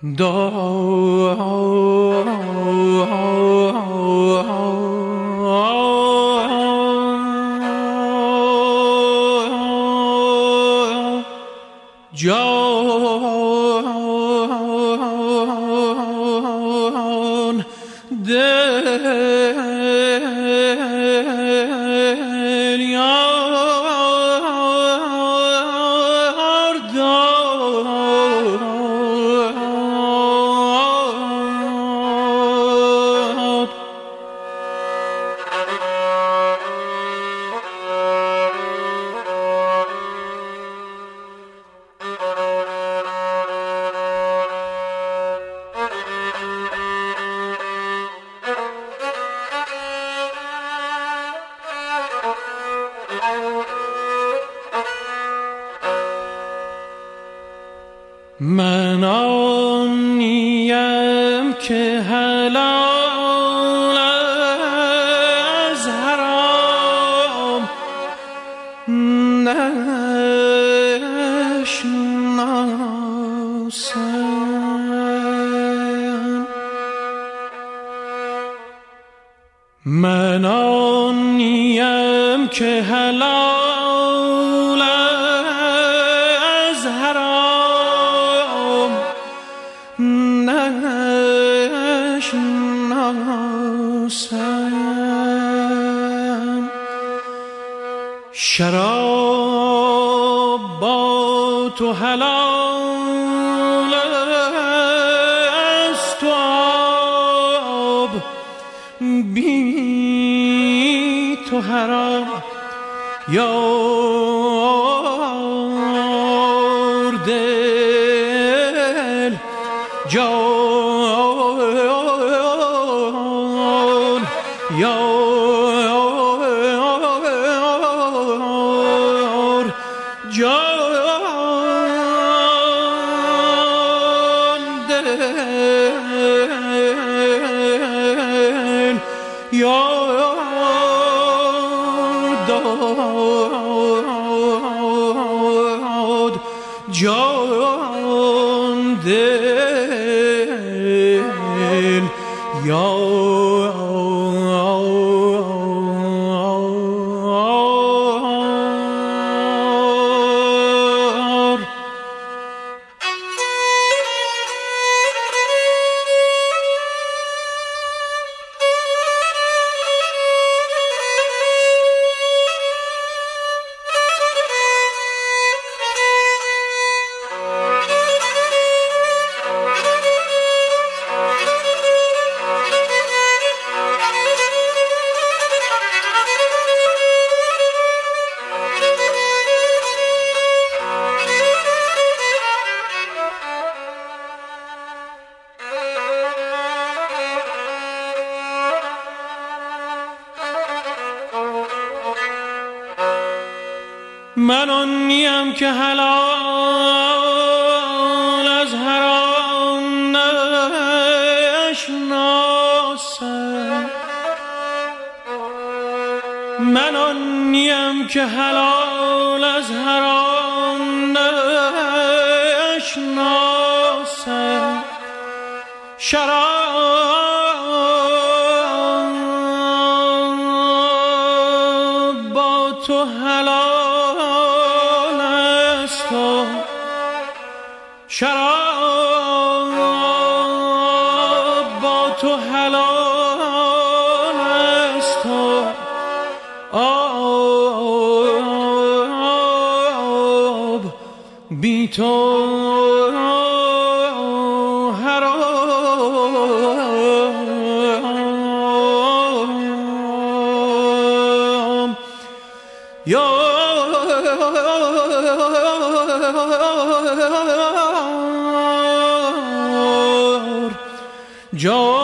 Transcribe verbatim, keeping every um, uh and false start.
جان دل یار داد من آنیم که حلال از حرام نشناسم. من آنیم که حلال از حرام نشناسم. شراب با تو حلال است و آب بی تو حرام. یار دل جان یار جان دل یار داد جان دل یار. من آنیم که حلال از حرام نشناسم. من آنیم که حلال از حرام نشناسم. شراب با تو حلال شراب با تو حلال است و آب بی تو حرام. یار جان